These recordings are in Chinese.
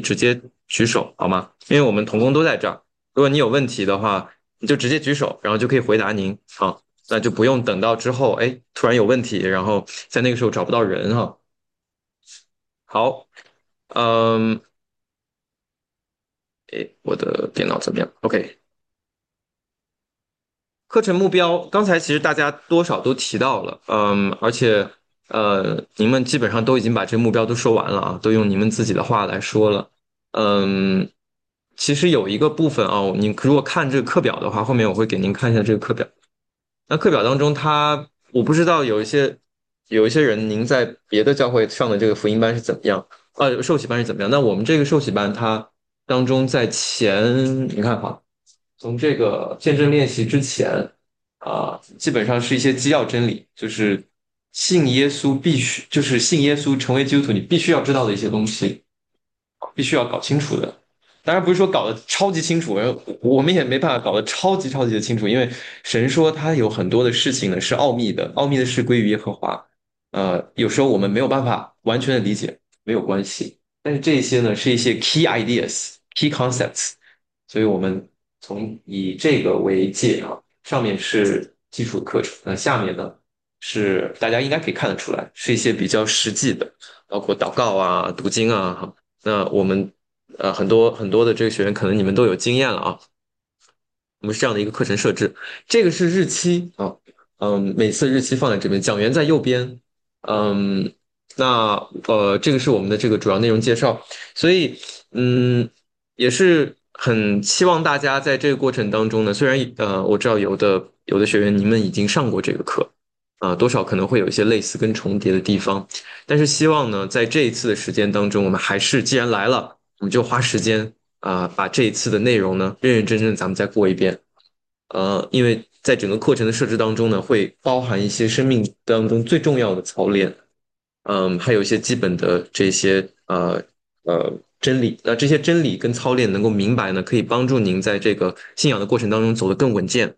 直接举手好吗？因为我们同工都在这儿，如果你有问题的话，你就直接举手，然后就可以回答您啊，那就不用等到之后，哎，突然有问题，然后在那个时候找不到人哈。好，嗯，哎，我的电脑怎么样？OK，课程目标，刚才其实大家多少都提到了，而且你们基本上都已经把这个目标都说完了啊，都用你们自己的话来说了，嗯，其实有一个部分啊，你如果看这个课表的话，后面我会给您看一下这个课表。那课表当中我不知道有一些人您在别的教会上的这个福音班是怎么样，受洗班是怎么样？那我们这个受洗班它当中在前，你看哈。从这个见证练习之前基本上是一些基要真理，就是信耶稣必须，就是信耶稣成为基督徒，你必须要知道的一些东西，必须要搞清楚的。当然不是说搞得超级清楚，我们也没办法搞得超级超级的清楚，因为神说他有很多的事情呢是奥秘的，奥秘的事归于耶和华。有时候我们没有办法完全的理解，没有关系。但是这一些呢是一些 key ideas、key concepts，所以我们以这个为界啊，上面是基础课程，那下面呢是大家应该可以看得出来，是一些比较实际的，包括祷告啊、读经啊。那我们很多很多的这个学员，可能你们都有经验了啊。我们是这样的一个课程设置，这个是日期啊，每次日期放在这边，讲员在右边，嗯，那这个是我们的这个主要内容介绍，所以也是很期望大家在这个过程当中呢，虽然我知道有的学员你们已经上过这个课，多少可能会有一些类似跟重叠的地方，但是希望呢，在这一次的时间当中，我们还是既然来了，我们就花时间把这一次的内容呢，认认真真地咱们再过一遍。因为在整个课程的设置当中呢，会包含一些生命当中最重要的操练，还有一些基本的这些真理。那这些真理跟操练能够明白呢，可以帮助您在这个信仰的过程当中走得更稳健。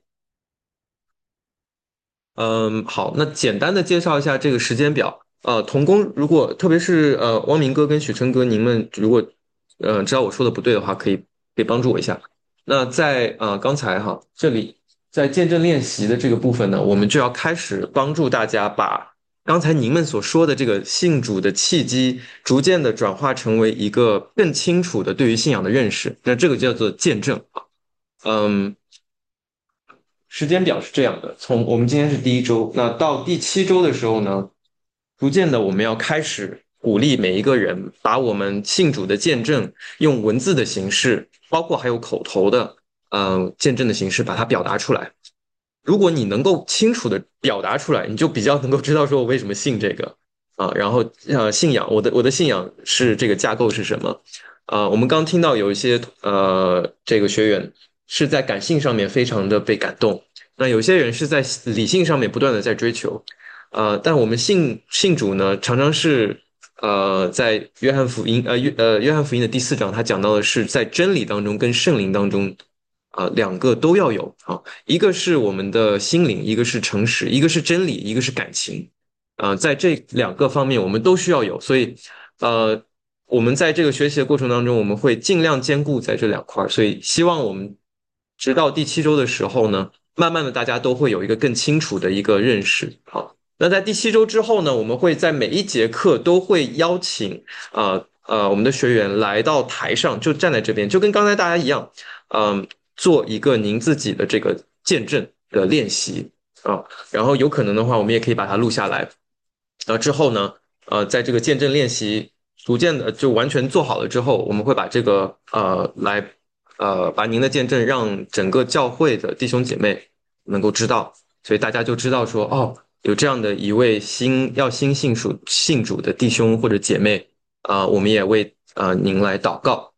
好，那简单的介绍一下这个时间表。童工如果特别是汪明哥跟许晨哥，你们如果知道我说的不对的话，可以帮助我一下。那在刚才哈这里在见证练习的这个部分呢，我们就要开始帮助大家把刚才您们所说的这个信主的契机，逐渐的转化成为一个更清楚的对于信仰的认识。那这个叫做见证啊。嗯，时间表是这样的，从我们今天是第一周，那到第7周的时候呢，逐渐的我们要开始鼓励每一个人把我们信主的见证用文字的形式，包括还有口头的见证的形式把它表达出来。如果你能够清楚的表达出来，你就比较能够知道说我为什么信这个然后信仰我的信仰是这个架构是什么我们刚听到有一些这个学员是在感性上面非常的被感动，那有些人是在理性上面不断的在追求，但我们信主呢，常常是在约翰福音的第4章，他讲到的是在真理当中跟圣灵当中两个都要有啊，一个是我们的心灵，一个是诚实，一个是真理，一个是感情在这两个方面我们都需要有，所以呃我们在这个学习的过程当中，我们会尽量兼顾在这两块所以希望我们直到第7周的时候呢，慢慢的大家都会有一个更清楚的一个认识。好，那在第7周之后呢，我们会在每一节课都会邀请我们的学员来到台上，就站在这边，就跟刚才大家一样，做一个您自己的这个见证的练习然后有可能的话，我们也可以把它录下来。之后呢，在这个见证练习逐渐的就完全做好了之后，我们会把这个把您的见证让整个教会的弟兄姐妹能够知道，所以大家就知道说，有这样的一位新信主的弟兄或者姐妹我们也为您来祷告。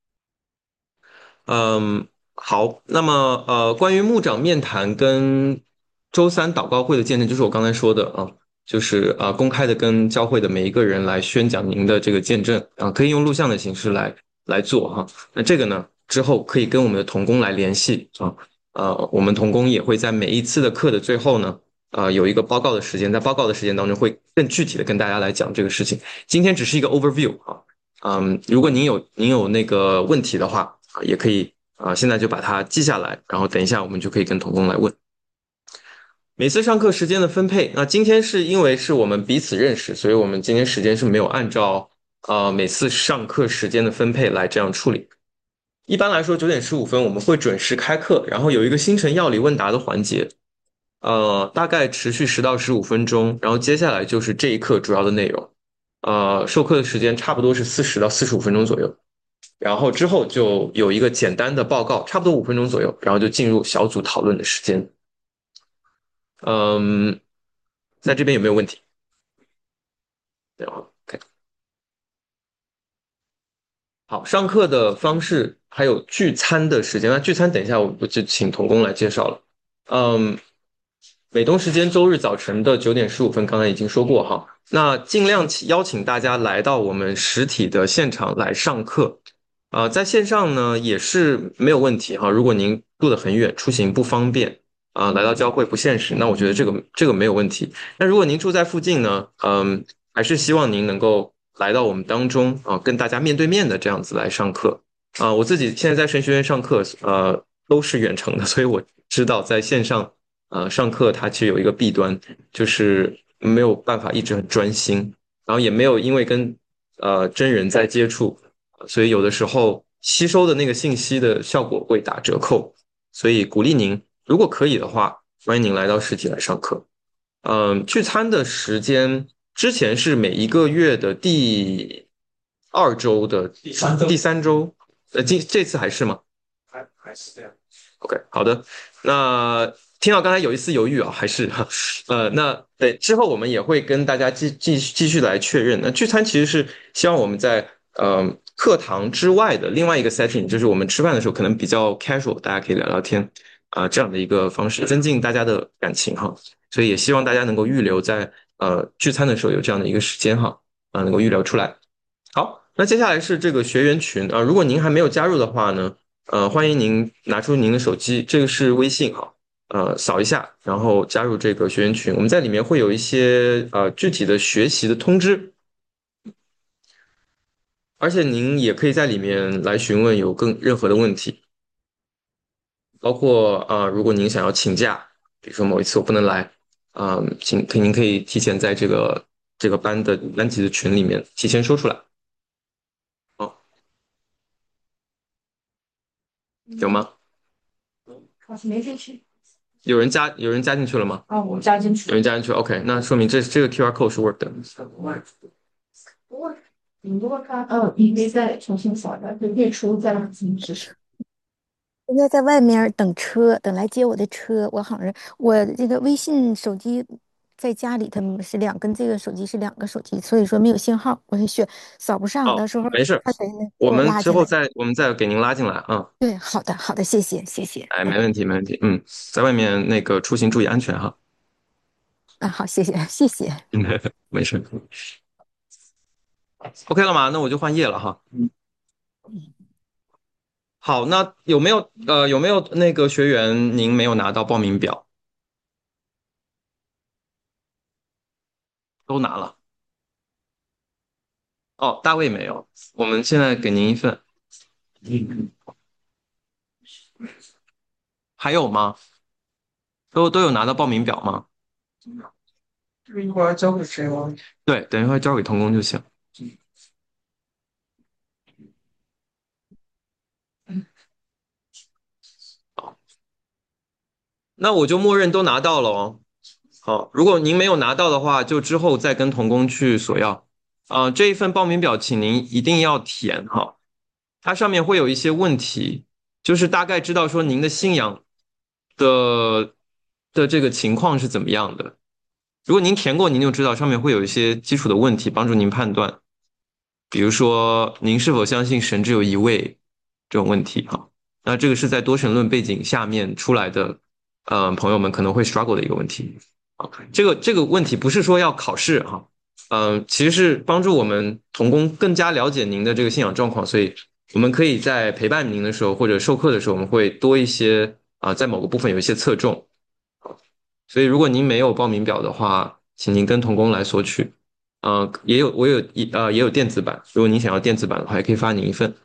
好，那么关于牧长面谈跟周三祷告会的见证，就是我刚才说的就是公开的跟教会的每一个人来宣讲您的这个见证可以用录像的形式来做那这个呢之后可以跟我们的同工来联系我们同工也会在每一次的课的最后呢有一个报告的时间，在报告的时间当中会更具体的跟大家来讲这个事情。今天只是一个 overview 如果您有那个问题的话，也可以现在就把它记下来，然后等一下我们就可以跟童工来问。每次上课时间的分配，那今天是因为是我们彼此认识，所以我们今天时间是没有按照每次上课时间的分配来这样处理。一般来说9点15分我们会准时开课，然后有一个星辰药理问答的环节，大概持续10到15分钟，然后接下来就是这一课主要的内容，授课的时间差不多是40到45分钟左右，然后之后就有一个简单的报告，差不多5分钟左右，然后就进入小组讨论的时间。嗯，在这边有没有问题？然后 OK。好，上课的方式还有聚餐的时间，那聚餐等一下我就请童工来介绍了。嗯，美东时间周日早晨的9点15分，刚才已经说过哈。那尽量邀请大家来到我们实体的现场来上课。在线上呢也是没有问题哈。如果您住得很远，出行不方便来到教会不现实，那我觉得这个没有问题。那如果您住在附近呢，还是希望您能够来到我们当中跟大家面对面的这样子来上课我自己现在在神学院上课，都是远程的，所以我知道在线上上课它其实有一个弊端，就是没有办法一直很专心，然后也没有因为跟真人在接触，所以有的时候吸收的那个信息的效果会打折扣，所以鼓励您，如果可以的话，欢迎您来到实体来上课。聚餐的时间之前是每一个月的第2周的第3周，这次还是吗还是这样？OK，好的。那听到刚才有一丝犹豫啊，还是那对之后我们也会跟大家继续来确认。那聚餐其实是希望我们在课堂之外的另外一个 setting，就是我们吃饭的时候可能比较 casual，大家可以聊聊天这样的一个方式，增进大家的感情哈。所以也希望大家能够预留在聚餐的时候有这样的一个时间哈，能够预留出来。好，那接下来是这个学员群如果您还没有加入的话呢，欢迎您拿出您的手机，这个是微信哈，扫一下，然后加入这个学员群。我们在里面会有一些具体的学习的通知，而且您也可以在里面来询问有任何的问题，包括如果您想要请假，比如说某一次我不能来您可以提前在这个班级的群里面提前说出来。哦，有吗？ 没进去。 有人加进去了吗？ 我加进去。 有人加进去，OK，那说明这个 QR code 是 work 的。 如果他你可以再重新扫一下，就列出再让进试试。 现在在外面等车，等来接我的车。我好像我这个微信手机在家里，他们是跟这个手机是两个手机，所以说没有信号，我就扫不上。到时候没事， 他谁呢给我我们之拉进来？ 后我们再给您拉进来啊。 对，好的，好的，谢谢，谢谢。 哎，没问题，没问题。在外面那个出行注意安全哈。 好，谢谢，谢谢。 没事。OK 了吗？那我就换页了哈。好，那有没有那个学员您没有拿到报名表？都拿了。哦，大卫没有，我们现在给您一份。还有吗？都有拿到报名表吗？ 这个一会儿交给谁了？ 对，等一会儿交给童工就行。那我就默认都拿到了哦。好，如果您没有拿到的话，就之后再跟童工去索要。这一份报名表，请您一定要填哈。它上面会有一些问题，就是大概知道说您的信仰的这个情况是怎么样的。如果您填过，您就知道上面会有一些基础的问题，帮助您判断。比如说，您是否相信神只有一位这种问题哈。那这个是在多神论背景下面出来的，朋友们可能会 struggle 的一个问题。这个问题不是说要考试哈，其实是帮助我们童工更加了解您的这个信仰状况，所以我们可以在陪伴您的时候或者授课的时候，我们会多一些在某个部分有一些侧重。所以如果您没有报名表的话，请您跟童工来索取。 也有电子版，如果您想要电子版的话，也可以发您一份。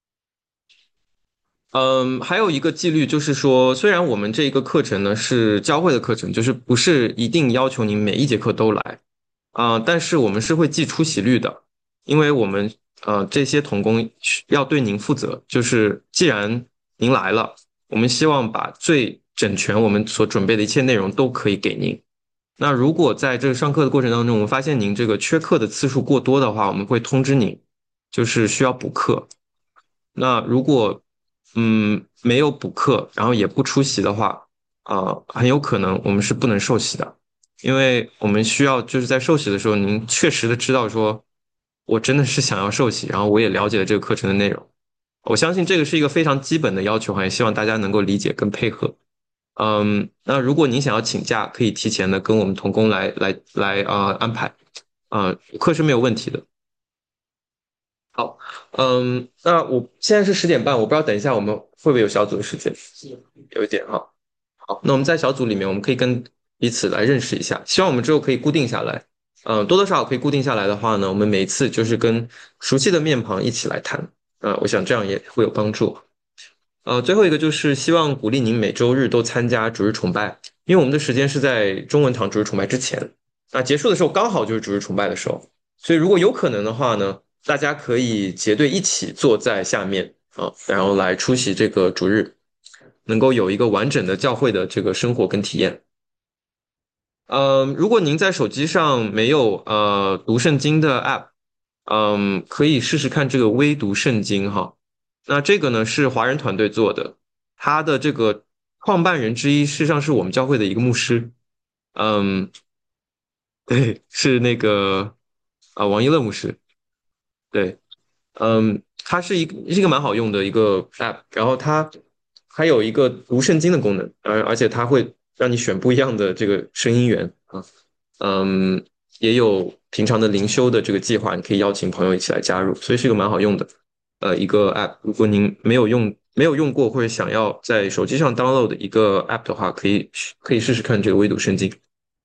还有一个纪律就是说，虽然我们这一个课程呢是教会的课程，就是不是一定要求您每一节课都来但是我们是会记出席率的，因为我们这些童工要对您负责，就是既然您来了，我们希望把最整全我们所准备的一切内容都可以给您。那如果在这个上课的过程当中，我们发现您这个缺课的次数过多的话，我们会通知您，就是需要补课。那如果没有补课，然后也不出席的话，很有可能我们是不能受洗的，因为我们需要就是在受洗的时候，您确实的知道说，我真的是想要受洗，然后我也了解了这个课程的内容。我相信这个是一个非常基本的要求，也希望大家能够理解跟配合。那如果您想要请假，可以提前的跟我们同工来安排，课是没有问题的。好，那我现在是10点半，我不知道等一下我们会不会有小组的时间，有一点哈。好，那我们在小组里面，我们可以跟彼此来认识一下，希望我们之后可以固定下来。多多少少可以固定下来的话呢，我们每一次就是跟熟悉的面庞一起来谈，我想这样也会有帮助。最后一个就是希望鼓励您每周日都参加主日崇拜，因为我们的时间是在中文堂主日崇拜之前，结束的时候刚好就是主日崇拜的时候，所以如果有可能的话呢，大家可以结队一起坐在下面然后来出席这个主日，能够有一个完整的教会的这个生活跟体验。如果您在手机上没有读圣经的 app，可以试试看这个微读圣经哈。那这个呢是华人团队做的，他的这个创办人之一事实上是我们教会的一个牧师，嗯，对，是那个王一乐牧师，对，它是一个蛮好用的一个 app，然后它还有一个读圣经的功能，而且它会让你选不一样的这个声音源嗯，也有平常的灵修的这个计划，你可以邀请朋友一起来加入，所以是一个蛮好用的一个 app。如果您没有用过或者想要在手机上 download 一个 app 的话，可以试试看这个微读圣经。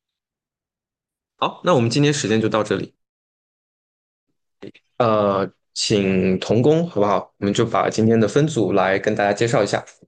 好，那我们今天时间就到这里。请同工好不好？我们就把今天的分组来跟大家介绍一下。